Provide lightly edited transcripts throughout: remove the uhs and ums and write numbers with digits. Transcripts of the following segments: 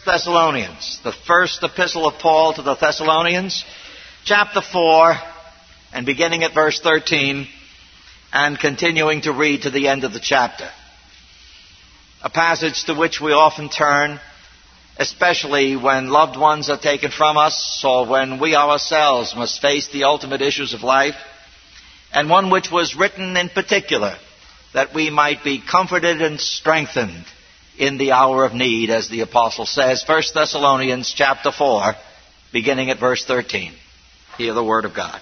Thessalonians, the first epistle of Paul to the Thessalonians, chapter 4, and beginning at verse 13, and continuing to read to the end of the chapter. A passage to which we often turn, especially when loved ones are taken from us, or when we ourselves must face the ultimate issues of life, and one which was written in particular that we might be comforted and strengthened in the hour of need, as the apostle says. 1 Thessalonians chapter 4, beginning at verse 13. Hear the word of God.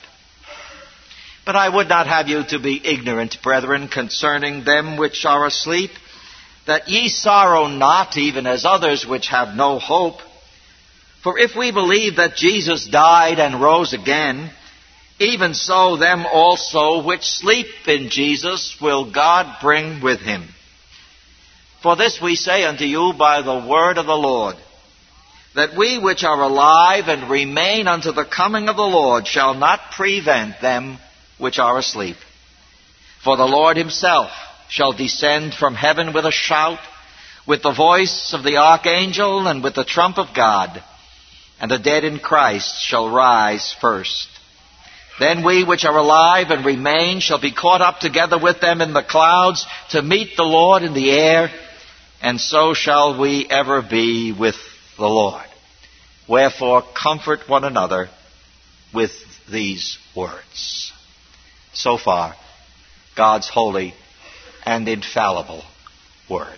But I would not have you to be ignorant, brethren, concerning them which are asleep, that ye sorrow not, even as others which have no hope. For if we believe that Jesus died and rose again, even so them also which sleep in Jesus will God bring with him. For this we say unto you by the word of the Lord, that we which are alive and remain unto the coming of the Lord shall not prevent them which are asleep. For the Lord himself shall descend from heaven with a shout, with the voice of the archangel, and with the trump of God, and the dead in Christ shall rise first. Then we which are alive and remain shall be caught up together with them in the clouds to meet the Lord in the air, and so shall we ever be with the Lord. Wherefore comfort one another with these words. So far, God's holy and infallible word.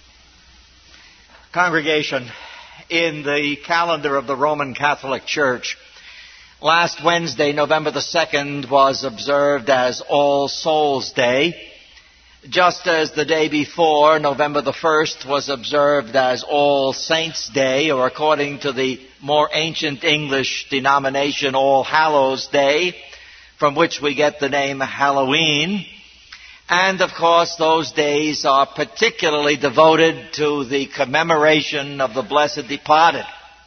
Congregation, in the calendar of the Roman Catholic Church, last Wednesday, November the 2nd, was observed as All Souls Day, just as the day before, November the 1st, was observed as All Saints' Day, or according to the more ancient English denomination, All Hallows' Day, from which we get the name Halloween. And, of course, those days are particularly devoted to the commemoration of the blessed departed.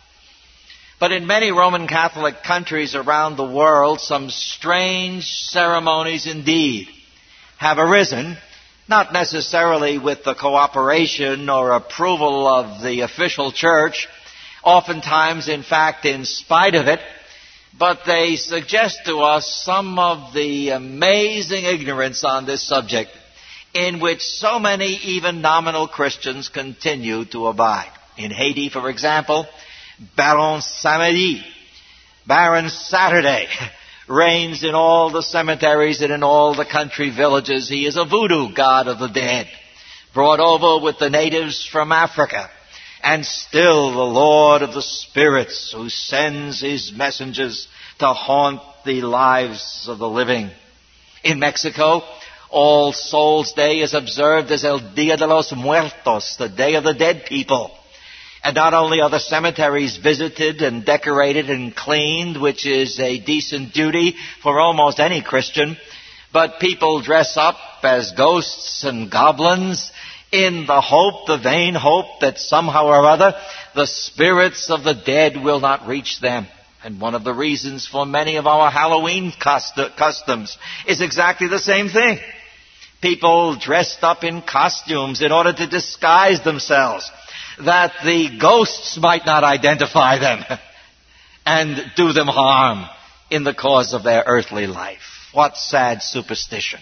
But in many Roman Catholic countries around the world, some strange ceremonies indeed have arisen, not necessarily with the cooperation or approval of the official church, oftentimes, in fact, in spite of it, but they suggest to us some of the amazing ignorance on this subject in which so many even nominal Christians continue to abide. In Haiti, for example, Baron Samedi, Baron Saturday, reigns in all the cemeteries and in all the country villages. He is a voodoo god of the dead, brought over with the natives from Africa, and still the Lord of the spirits, who sends his messengers to haunt the lives of the living. In Mexico, All Souls Day is observed as El Día de los Muertos, the Day of the Dead People. And not only are the cemeteries visited and decorated and cleaned, which is a decent duty for almost any Christian, but people dress up as ghosts and goblins in the hope, the vain hope, that somehow or other the spirits of the dead will not reach them. And one of the reasons for many of our Halloween customs is exactly the same thing. People dressed up in costumes in order to disguise themselves, that the ghosts might not identify them and do them harm in the course of their earthly life. What sad superstition.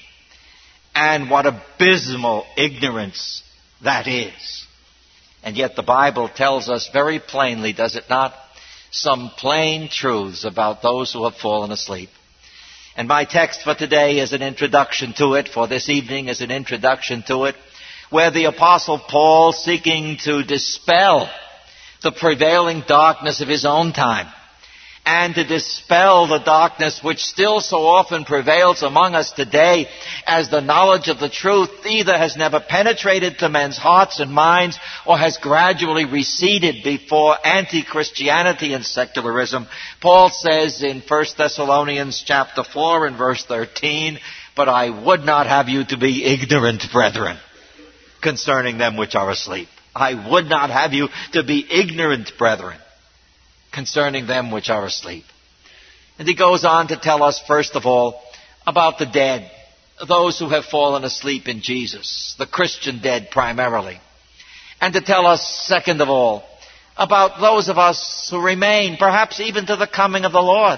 And what abysmal ignorance that is. And yet the Bible tells us very plainly, does it not, some plain truths about those who have fallen asleep. And my text for today is an introduction to it, for this evening is an introduction to it, where the Apostle Paul, seeking to dispel the prevailing darkness of his own time, and to dispel the darkness which still so often prevails among us today, as the knowledge of the truth either has never penetrated to men's hearts and minds, or has gradually receded before anti-Christianity and secularism. Paul says in 1 Thessalonians chapter 4 and verse 13, "But I would not have you to be ignorant, brethren, concerning them which are asleep." I would not have you to be ignorant, brethren, concerning them which are asleep. And he goes on to tell us, first of all, about the dead, those who have fallen asleep in Jesus, the Christian dead primarily. And to tell us, second of all, about those of us who remain, perhaps even to the coming of the Lord.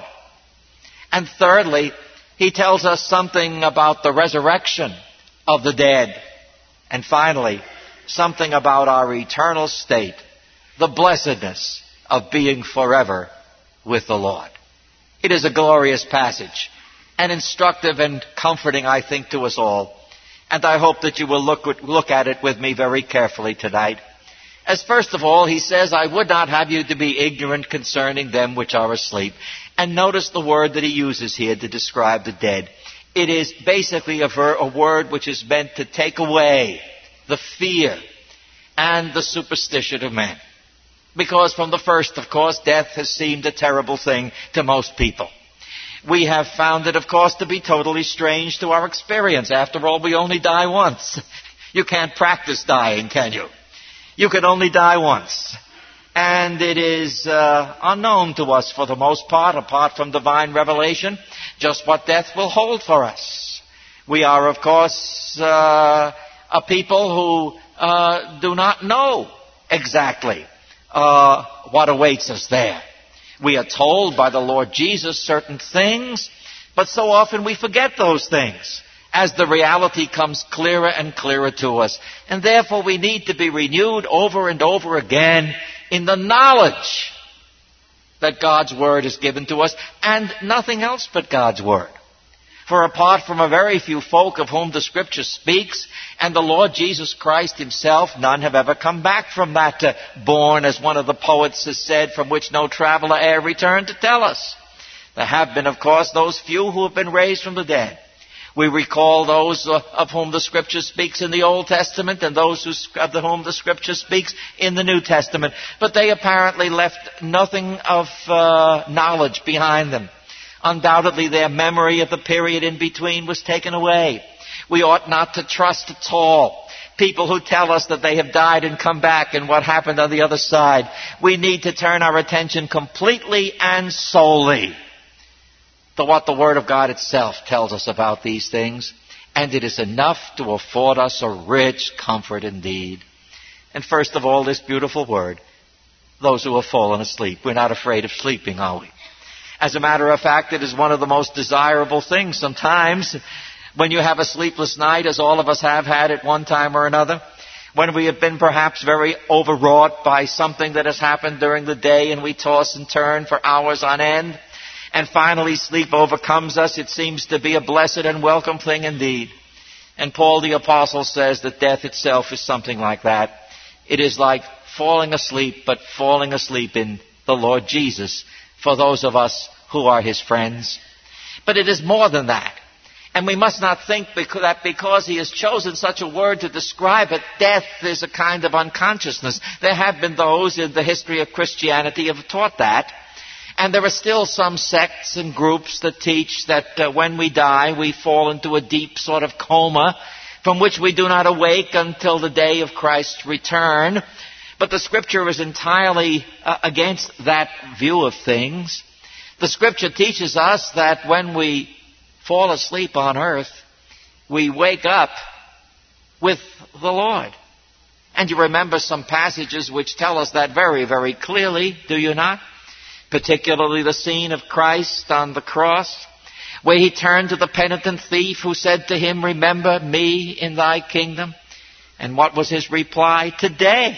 And thirdly, he tells us something about the resurrection of the dead. And finally, something about our eternal state, the blessedness of being forever with the Lord. It is a glorious passage, and instructive and comforting, I think, to us all. And I hope that you will look at it with me very carefully tonight. As first of all, he says, I would not have you to be ignorant concerning them which are asleep. And notice the word that he uses here to describe the dead. It is basically a word which is meant to take away the fear and the superstition of men. Because from the first, of course, death has seemed a terrible thing to most people. We have found it, of course, to be totally strange to our experience. After all, we only die once. You can't practice dying, can you? You can only die once. And it is unknown to us for the most part, apart from divine revelation, just what death will hold for us. We are, of course, a people who do not know exactly what awaits us there. We are told by the Lord Jesus certain things, but so often we forget those things as the reality comes clearer and clearer to us. And therefore we need to be renewed over and over again in the knowledge that God's Word is given to us, and nothing else but God's Word. For apart from a very few folk of whom the Scripture speaks, and the Lord Jesus Christ himself, none have ever come back from that bourne, as one of the poets has said, from which no traveler e'er returned to tell us. There have been, of course, those few who have been raised from the dead. We recall those of whom the Scripture speaks in the Old Testament and those of whom the Scripture speaks in the New Testament. But they apparently left nothing of knowledge behind them. Undoubtedly, their memory of the period in between was taken away. We ought not to trust at all people who tell us that they have died and come back and what happened on the other side. We need to turn our attention completely and solely to what the Word of God itself tells us about these things, and it is enough to afford us a rich comfort indeed. And first of all, this beautiful word, those who have fallen asleep. We're not afraid of sleeping, are we? As a matter of fact, it is one of the most desirable things sometimes when you have a sleepless night, as all of us have had at one time or another, when we have been perhaps very overwrought by something that has happened during the day and we toss and turn for hours on end. And finally, sleep overcomes us. It seems to be a blessed and welcome thing indeed. And Paul the Apostle says that death itself is something like that. It is like falling asleep, but falling asleep in the Lord Jesus for those of us who are his friends. But it is more than that. And we must not think that because he has chosen such a word to describe it, death is a kind of unconsciousness. There have been those in the history of Christianity who have taught that. And there are still some sects and groups that teach that when we die, we fall into a deep sort of coma from which we do not awake until the day of Christ's return. But the Scripture is entirely against that view of things. The Scripture teaches us that when we fall asleep on earth, we wake up with the Lord. And you remember some passages which tell us that very, very clearly, do you not? Particularly the scene of Christ on the cross, where he turned to the penitent thief who said to him, "Remember me in thy kingdom." And what was his reply? Today.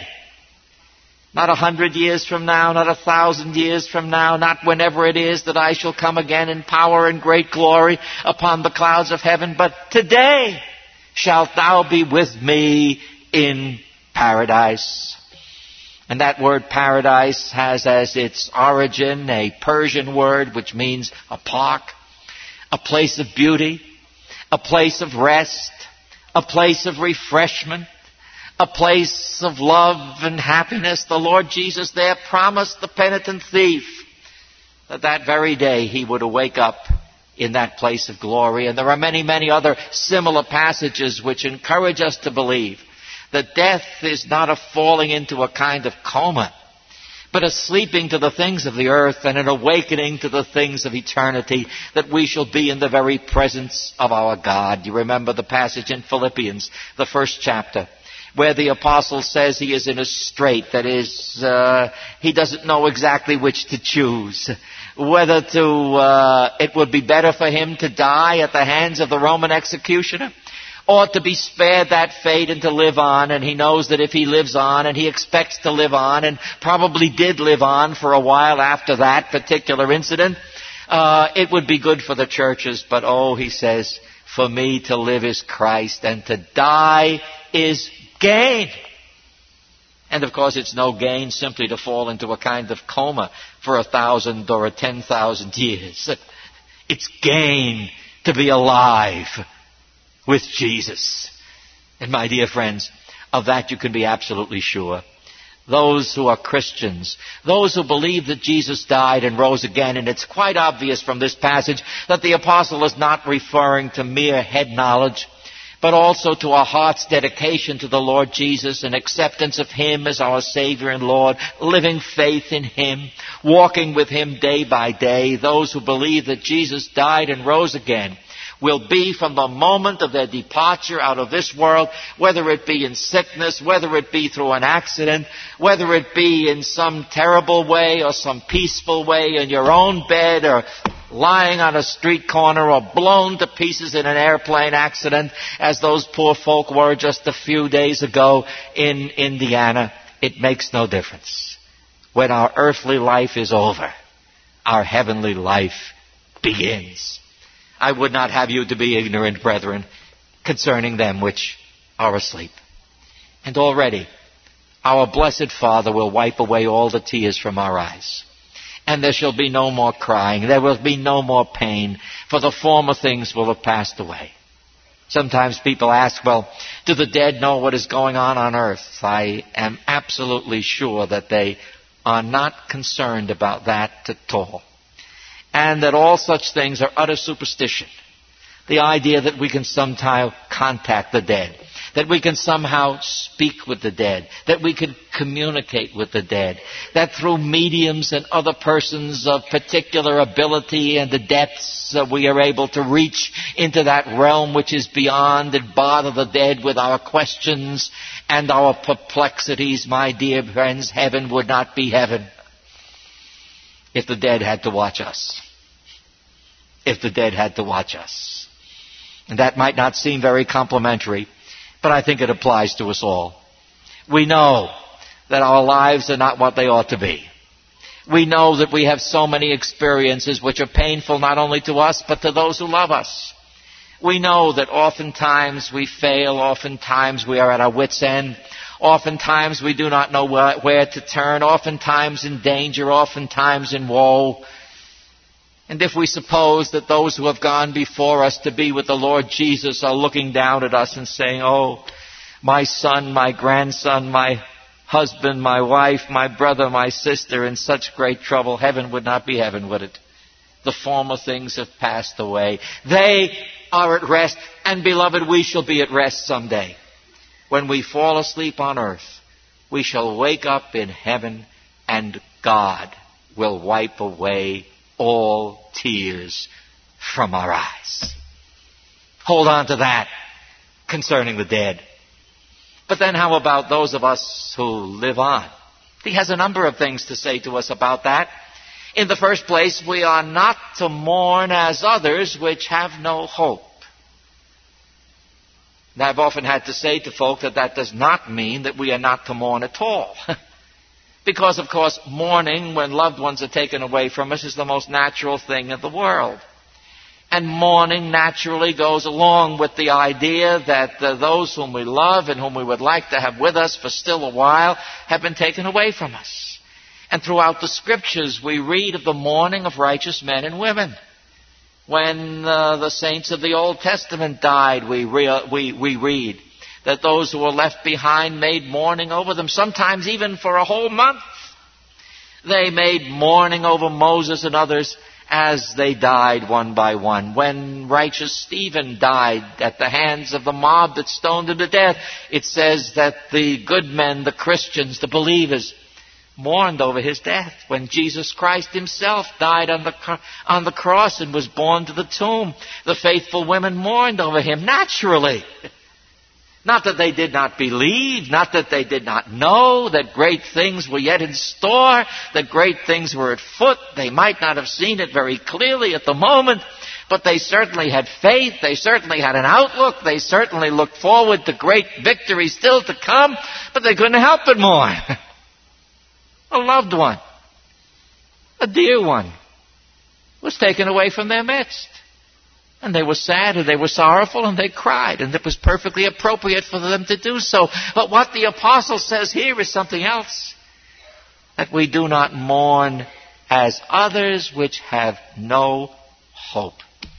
Not 100 years from now, not 1,000 years from now, not whenever it is that I shall come again in power and great glory upon the clouds of heaven, but today shalt thou be with me in paradise. And that word paradise has as its origin a Persian word which means a park, a place of beauty, a place of rest, a place of refreshment, a place of love and happiness. The Lord Jesus there promised the penitent thief that that very day he would wake up in that place of glory. And there are many, many other similar passages which encourage us to believe that death is not a falling into a kind of coma, but a sleeping to the things of the earth and an awakening to the things of eternity, that we shall be in the very presence of our God. You remember the passage in Philippians, the first chapter, where the apostle says he is in a strait. That is, he doesn't know exactly which to choose. Whether it would be better for him to die at the hands of the Roman executioner, or to be spared that fate and to live on. And he knows that if he lives on, and he expects to live on, and probably did live on for a while after that particular incident, it would be good for the churches. But he says, for me to live is Christ, and to die is gain. And of course it's no gain simply to fall into a kind of coma for 1,000 or 10,000 years. It's gain to be alive with Jesus. And my dear friends, of that you can be absolutely sure. Those who are Christians, those who believe that Jesus died and rose again, and it's quite obvious from this passage that the apostle is not referring to mere head knowledge, but also to our heart's dedication to the Lord Jesus and acceptance of Him as our Savior and Lord, living faith in Him, walking with Him day by day. Those who believe that Jesus died and rose again will be, from the moment of their departure out of this world, whether it be in sickness, whether it be through an accident, whether it be in some terrible way or some peaceful way in your own bed, or lying on a street corner, or blown to pieces in an airplane accident, as those poor folk were just a few days ago in Indiana, it makes no difference. When our earthly life is over, our heavenly life begins. I would not have you to be ignorant, brethren, concerning them which are asleep. And already our blessed Father will wipe away all the tears from our eyes. And there shall be no more crying. There will be no more pain, for the former things will have passed away. Sometimes people ask, well, do the dead know what is going on earth? I am absolutely sure that they are not concerned about that at all. And that all such things are utter superstition. The idea that we can somehow contact the dead, that we can somehow speak with the dead, that we can communicate with the dead, that through mediums and other persons of particular ability and the depths we are able to reach into that realm which is beyond and bother the dead with our questions and our perplexities. My dear friends, heaven would not be heaven if the dead had to watch us. If the dead had to watch us. And that might not seem very complimentary, but I think it applies to us all. We know that our lives are not what they ought to be. We know that we have so many experiences which are painful not only to us, but to those who love us. We know that oftentimes we fail, oftentimes we are at our wits' end, oftentimes we do not know where to turn, oftentimes in danger, oftentimes in woe. And if we suppose that those who have gone before us to be with the Lord Jesus are looking down at us and saying, oh, my son, my grandson, my husband, my wife, my brother, my sister, in such great trouble, heaven would not be heaven, would it? The former things have passed away. They are at rest, and beloved, we shall be at rest someday. When we fall asleep on earth, we shall wake up in heaven, and God will wipe away all tears from our eyes. Hold on to that concerning the dead. But then how about those of us who live on? He has a number of things to say to us about that. In the first place, we are not to mourn as others which have no hope. Now, I've often had to say to folk that does not mean that we are not to mourn at all. Because, of course, mourning when loved ones are taken away from us is the most natural thing in the world. And mourning naturally goes along with the idea that those whom we love and whom we would like to have with us for still a while have been taken away from us. And throughout the Scriptures we read of the mourning of righteous men and women. When the saints of the Old Testament died, we read that those who were left behind made mourning over them, sometimes even for a whole month. They made mourning over Moses and others as they died one by one. When righteous Stephen died at the hands of the mob that stoned him to death, it says that the good men, the Christians, the believers, mourned over his death. When Jesus Christ himself died on the cross and was borne to the tomb, the faithful women mourned over him naturally. Not that they did not believe, not that they did not know that great things were yet in store, that great things were at foot. They might not have seen it very clearly at the moment, but they certainly had faith, they certainly had an outlook, they certainly looked forward to great victory still to come, but they couldn't help it more. A loved one, a dear one, was taken away from their midst. And they were sad and they were sorrowful and they cried, and it was perfectly appropriate for them to do so. But what the apostle says here is something else. That we do not mourn as others which have no hope,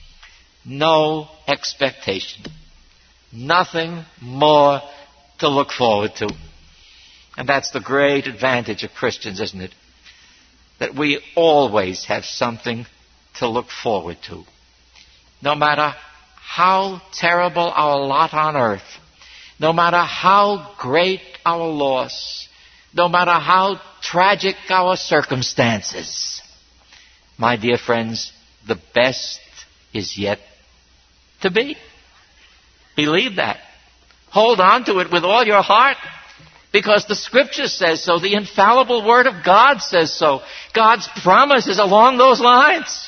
no expectation, nothing more to look forward to. And that's the great advantage of Christians, isn't it? That we always have something to look forward to. No matter how terrible our lot on earth, no matter how great our loss, no matter how tragic our circumstances, my dear friends, the best is yet to be. Believe that. Hold on to it with all your heart, because the Scripture says so. The infallible Word of God says so. God's promise is along those lines.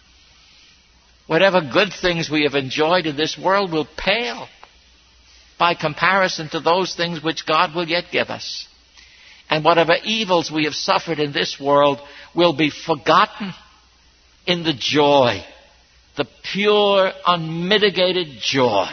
Whatever good things we have enjoyed in this world will pale by comparison to those things which God will yet give us. And whatever evils we have suffered in this world will be forgotten in the joy, the pure, unmitigated joy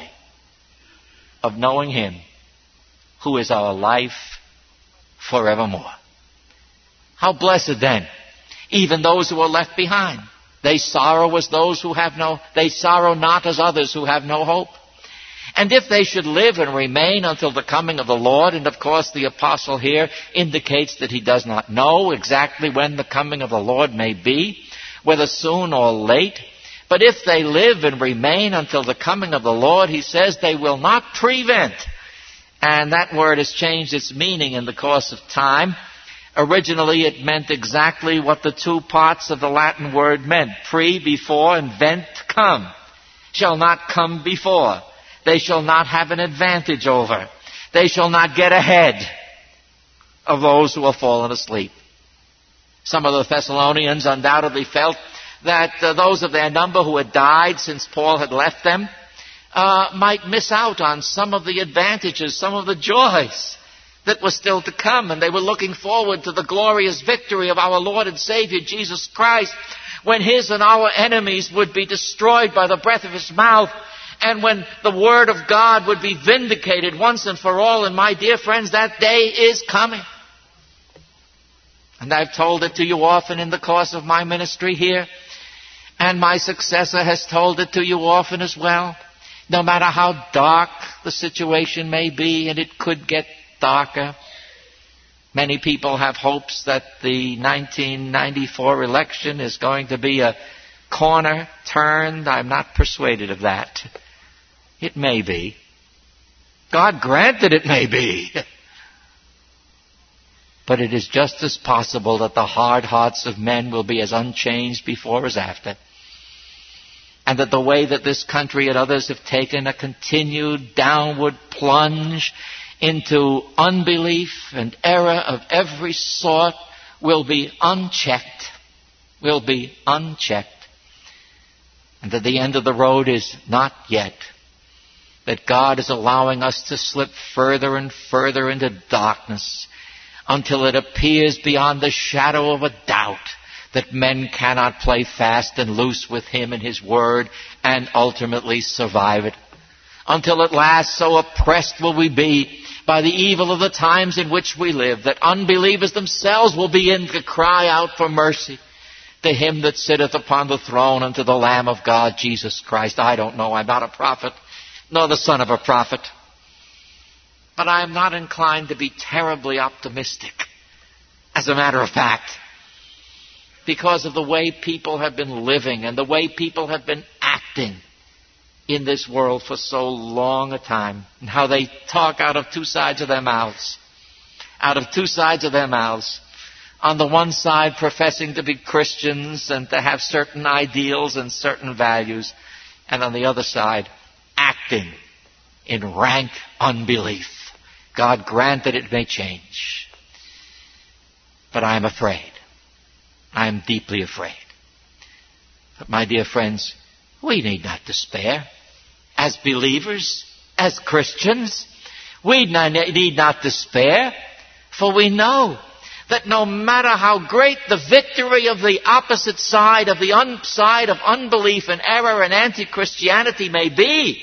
of knowing Him who is our life forevermore. How blessed then, even those who are left behind. They sorrow as those who have they sorrow not as others who have no hope. And if they should live and remain until the coming of the Lord, and of course the apostle here indicates that he does not know exactly when the coming of the Lord may be, whether soon or late, but if they live and remain until the coming of the Lord, he says they will not prevent. And that word has changed its meaning in the course of time. Originally, it meant exactly what the two parts of the Latin word meant. Pre, before, and vent, come. Shall not come before. They shall not have an advantage over. They shall not get ahead of those who have fallen asleep. Some of the Thessalonians undoubtedly felt that those of their number who had died since Paul had left them might miss out on some of the advantages, some of the joys that was still to come, and they were looking forward to the glorious victory of our Lord and Savior Jesus Christ, when His and our enemies would be destroyed by the breath of His mouth, and when the Word of God would be vindicated once and for all. And my dear friends, that day is coming. And I've told it to you often in the course of my ministry here, and my successor has told it to you often as well. No matter how dark the situation may be, and it could get darker. Many people have hopes that the 1994 election is going to be a corner turned. I'm not persuaded of that. It may be. God granted it may be. But it is just as possible that the hard hearts of men will be as unchanged before as after. And that the way that this country and others have taken a continued downward plunge into unbelief and error of every sort will be unchecked. Will be unchecked. And that the end of the road is not yet. That God is allowing us to slip further and further into darkness until it appears beyond the shadow of a doubt that men cannot play fast and loose with Him and His Word and ultimately survive it. Until at last so oppressed will we be by the evil of the times in which we live, that unbelievers themselves will begin to cry out for mercy to Him that sitteth upon the throne and to the Lamb of God, Jesus Christ. I don't know. I'm not a prophet, nor the son of a prophet. But I am not inclined to be terribly optimistic, as a matter of fact, because of the way people have been living and the way people have been acting in this world for so long a time, and how they talk out of two sides of their mouths. Out of two sides of their mouths. On the one side, professing to be Christians and to have certain ideals and certain values, and on the other side, acting in rank unbelief. God grant that it may change. But I am afraid. I am deeply afraid. But my dear friends, we need not despair. As believers, as Christians, we need not despair, for we know that no matter how great the victory of the opposite side, of the side of unbelief and error and anti-Christianity may be,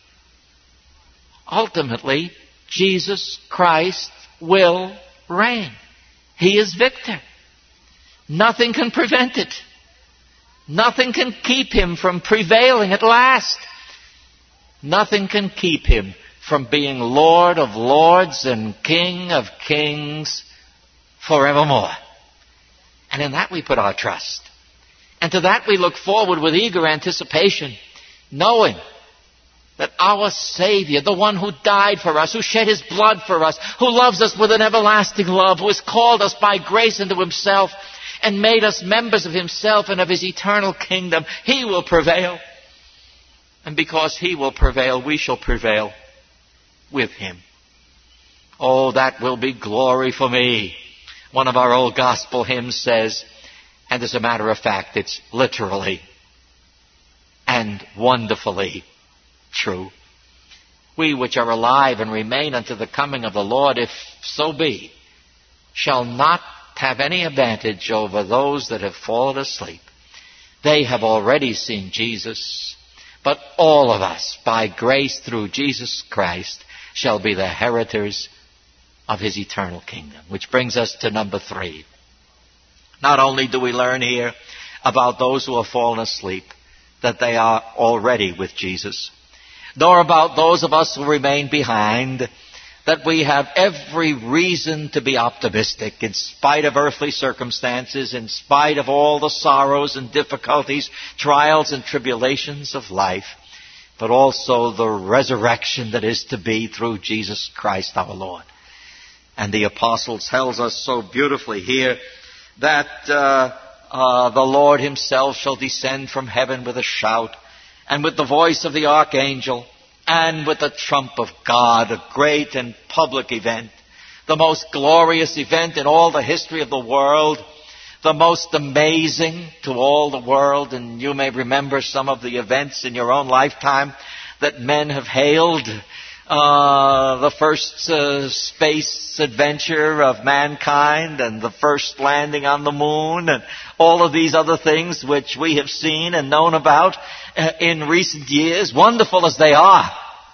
ultimately, Jesus Christ will reign. He is victor. Nothing can prevent it. Nothing can keep him from prevailing at last. Nothing can keep him from being Lord of lords and King of kings forevermore. And in that we put our trust. And to that we look forward with eager anticipation, knowing that our Savior, the one who died for us, who shed his blood for us, who loves us with an everlasting love, who has called us by grace into himself and made us members of himself and of his eternal kingdom, he will prevail. And because he will prevail, we shall prevail with him. Oh, that will be glory for me. One of our old gospel hymns says, and as a matter of fact, it's literally and wonderfully true. We which are alive and remain unto the coming of the Lord, if so be, shall not have any advantage over those that have fallen asleep. They have already seen Jesus, but all of us, by grace through Jesus Christ, shall be the heritors of his eternal kingdom. Which brings us to number 3. Not only do we learn here about those who have fallen asleep, that they are already with Jesus, nor about those of us who remain behind, that we have every reason to be optimistic in spite of earthly circumstances, in spite of all the sorrows and difficulties, trials and tribulations of life, but also the resurrection that is to be through Jesus Christ our Lord. And the apostle tells us so beautifully here that the Lord himself shall descend from heaven with a shout, and with the voice of the archangel, and with the trump of God, a great and public event, the most glorious event in all the history of the world, the most amazing to all the world. And you may remember some of the events in your own lifetime that men have hailed. The first space adventure of mankind, and the first landing on the moon, and all of these other things which we have seen and known about in recent years, wonderful as they are,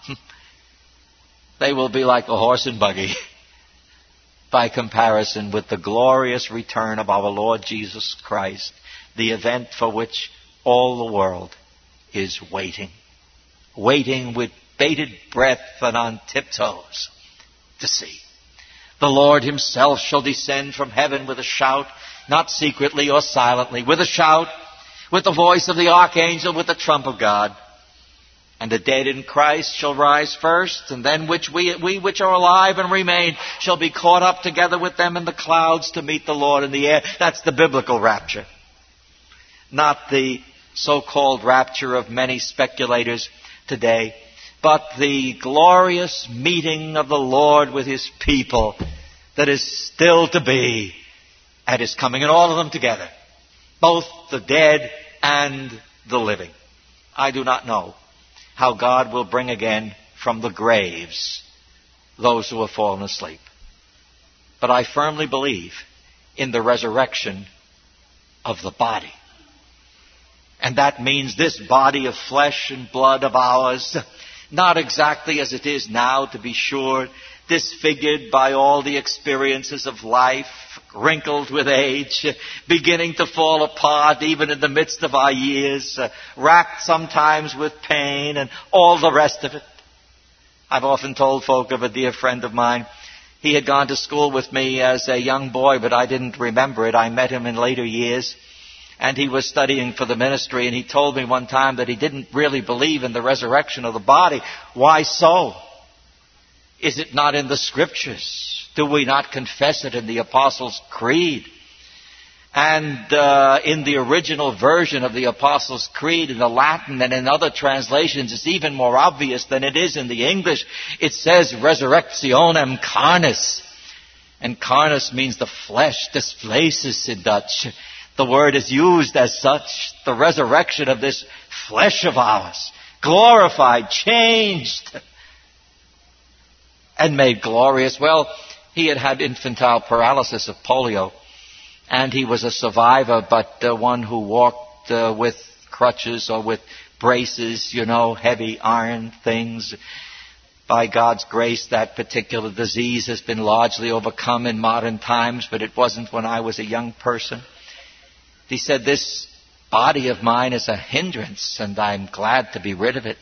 they will be like a horse and buggy by comparison with the glorious return of our Lord Jesus Christ, the event for which all the world is waiting with bated breath and on tiptoes to see. The Lord himself shall descend from heaven with a shout, not secretly or silently, with a shout, with the voice of the archangel, with the trump of God. And the dead in Christ shall rise first, and then we which are alive and remain shall be caught up together with them in the clouds to meet the Lord in the air. That's the biblical rapture. Not the so-called rapture of many speculators today, but the glorious meeting of the Lord with his people that is still to be at his coming, and all of them together, both the dead and the living. I do not know how God will bring again from the graves those who have fallen asleep, but I firmly believe in the resurrection of the body. And that means this body of flesh and blood of ours, not exactly as it is now, to be sure, disfigured by all the experiences of life, wrinkled with age, beginning to fall apart even in the midst of our years, racked sometimes with pain and all the rest of it. I've often told folk of a dear friend of mine. He had gone to school with me as a young boy, but I didn't remember it. I met him in later years. And he was studying for the ministry, and he told me one time that he didn't really believe in the resurrection of the body. Why so? Is it not in the Scriptures? Do we not confess it in the Apostles' Creed? And in the original version of the Apostles' Creed in the Latin and in other translations, it's even more obvious than it is in the English. It says resurrectionem carnis. And carnis means the flesh, des vleeses in Dutch. The word is used as such, the resurrection of this flesh of ours, glorified, changed, and made glorious. Well, he had had infantile paralysis of polio, and he was a survivor, but one who walked with crutches or with braces, heavy iron things. By God's grace, that particular disease has been largely overcome in modern times, but it wasn't when I was a young person. He said, this body of mine is a hindrance, and I'm glad to be rid of it.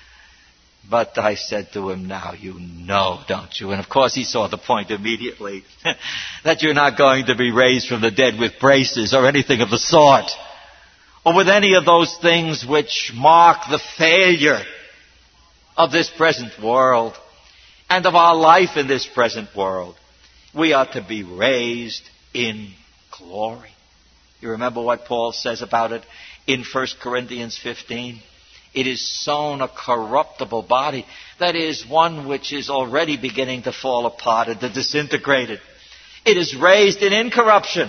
But I said to him, now you know, don't you? And of course he saw the point immediately, that you're not going to be raised from the dead with braces or anything of the sort, or with any of those things which mark the failure of this present world and of our life in this present world. We are to be raised in glory. You remember what Paul says about it in 1 Corinthians 15? It is sown a corruptible body. That is, one which is already beginning to fall apart and to disintegrate it. It is raised in incorruption.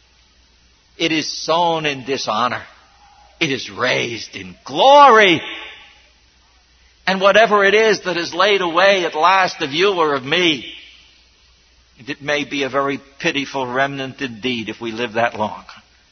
It is sown in dishonor. It is raised in glory. And whatever it is that is laid away at last of you or of me, it may be a very pitiful remnant indeed if we live that long.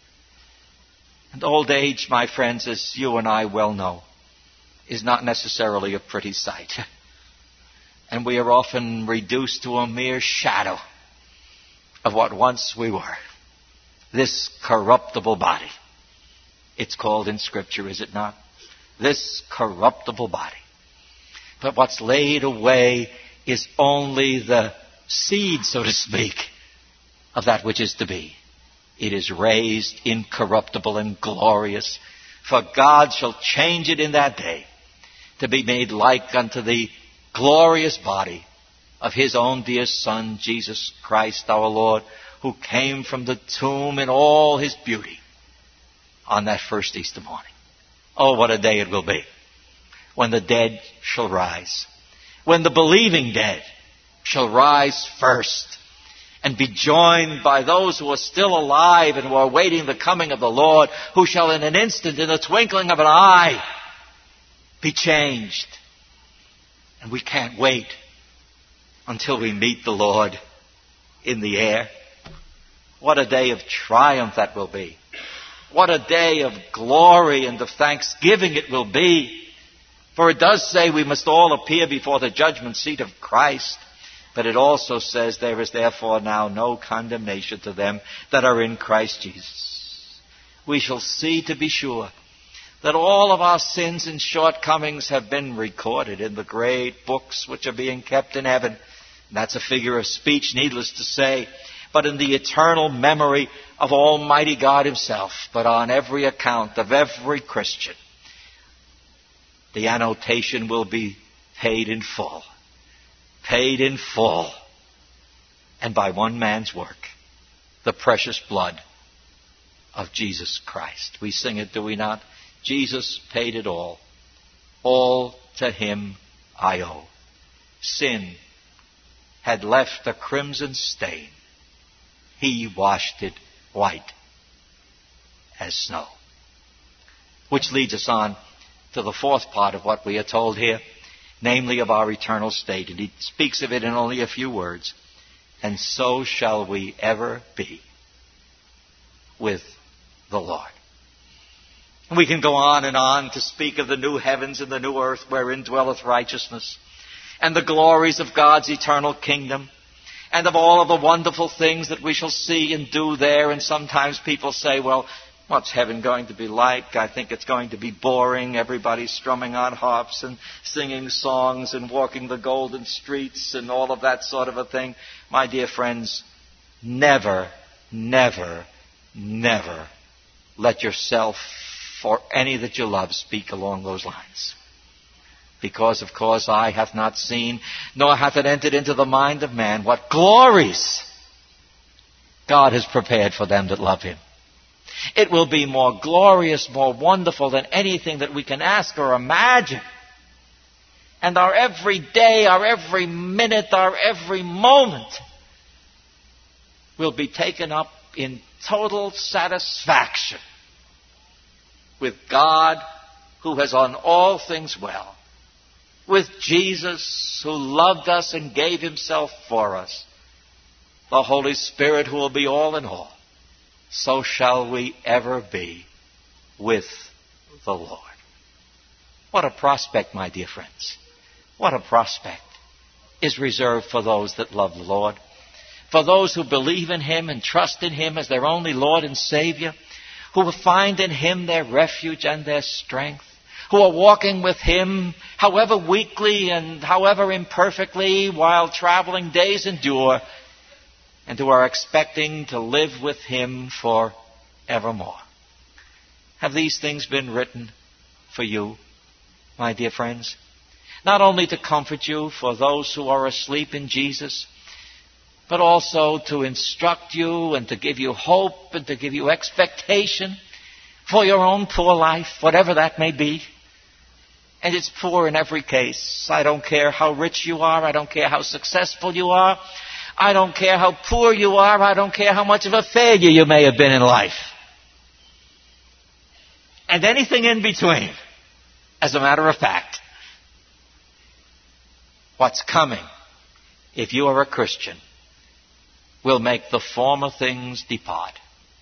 And old age, my friends, as you and I well know, is not necessarily a pretty sight. And we are often reduced to a mere shadow of what once we were. This corruptible body. It's called in Scripture, is it not? This corruptible body. But what's laid away is only the seed, so to speak, of that which is to be. It is raised incorruptible and glorious. For God shall change it in that day to be made like unto the glorious body of His own dear Son, Jesus Christ our Lord, who came from the tomb in all His beauty on that first Easter morning. Oh, what a day it will be when the dead shall rise, when the believing dead shall rise first and be joined by those who are still alive and who are waiting the coming of the Lord, who shall in an instant, in the twinkling of an eye, be changed. And we can't wait until we meet the Lord in the air. What a day of triumph that will be. What a day of glory and of thanksgiving it will be. For it does say we must all appear before the judgment seat of Christ. But it also says there is therefore now no condemnation to them that are in Christ Jesus. We shall see, to be sure, that all of our sins and shortcomings have been recorded in the great books which are being kept in heaven. And that's a figure of speech, needless to say, but in the eternal memory of Almighty God Himself. But on every account of every Christian, the annotation will be paid in full. Paid in full. And by one man's work, the precious blood of Jesus Christ. We sing it, do we not? Jesus paid it all. All to Him I owe. Sin had left a crimson stain. He washed it white as snow. Which leads us on to the fourth part of what we are told here, namely of our eternal state. And he speaks of it in only a few words. And so shall we ever be with the Lord. And we can go on to speak of the new heavens and the new earth wherein dwelleth righteousness, and the glories of God's eternal kingdom, and of all of the wonderful things that we shall see and do there. And sometimes people say, well, what's heaven going to be like? I think it's going to be boring. Everybody's strumming on harps and singing songs and walking the golden streets and all of that sort of a thing. My dear friends, never, never, never let yourself or any that you love speak along those lines. Because, of course, eye hath not seen, nor hath it entered into the mind of man what glories God has prepared for them that love Him. It will be more glorious, more wonderful than anything that we can ask or imagine. And our every day, our every minute, our every moment will be taken up in total satisfaction with God who has done all things well, with Jesus who loved us and gave himself for us, the Holy Spirit who will be all in all. So shall we ever be with the Lord. What a prospect, my dear friends. What a prospect is reserved for those that love the Lord, for those who believe in him and trust in him as their only Lord and Savior, who will find in him their refuge and their strength, who are walking with him, however weakly and however imperfectly, while traveling days endure, and who are expecting to live with him forevermore. Have these things been written for you, my dear friends? Not only to comfort you for those who are asleep in Jesus, but also to instruct you and to give you hope and to give you expectation for your own poor life, whatever that may be. And it's poor in every case. I don't care how rich you are. I don't care how successful you are. I don't care how poor you are. I don't care how much of a failure you may have been in life. And anything in between. As a matter of fact, what's coming, if you are a Christian, will make the former things depart.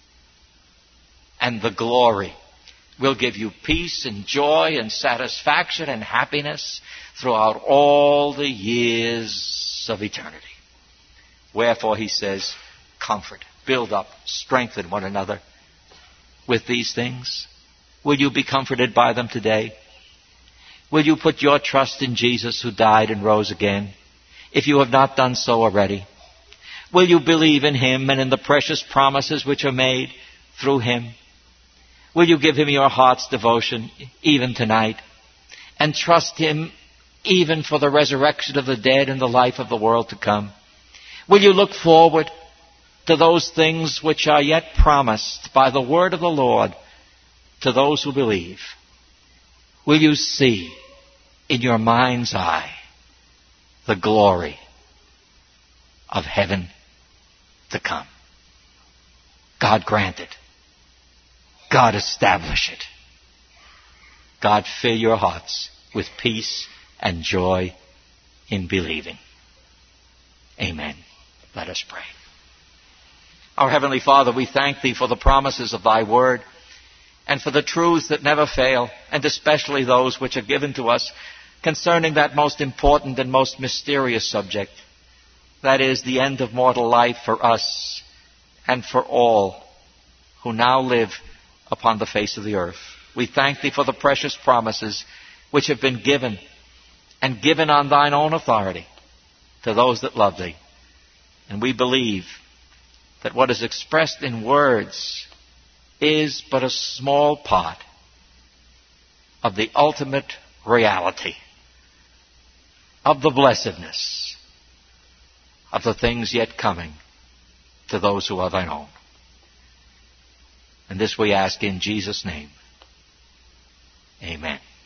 And the glory will give you peace and joy and satisfaction and happiness throughout all the years of eternity. Wherefore, he says, comfort, build up, strengthen one another with these things. Will you be comforted by them today? Will you put your trust in Jesus who died and rose again, if you have not done so already? Will you believe in him and in the precious promises which are made through him? Will you give him your heart's devotion even tonight and trust him even for the resurrection of the dead and the life of the world to come? Will you look forward to those things which are yet promised by the word of the Lord to those who believe? Will you see in your mind's eye the glory of heaven to come? God grant it. God establish it. God fill your hearts with peace and joy in believing. Amen. Let us pray. Our Heavenly Father, we thank Thee for the promises of Thy Word and for the truths that never fail, and especially those which are given to us concerning that most important and most mysterious subject, that is, the end of mortal life for us and for all who now live upon the face of the earth. We thank Thee for the precious promises which have been given, and given on Thine own authority to those that love Thee. And we believe that what is expressed in words is but a small part of the ultimate reality of the blessedness of the things yet coming to those who are Thine own. And this we ask in Jesus' name. Amen.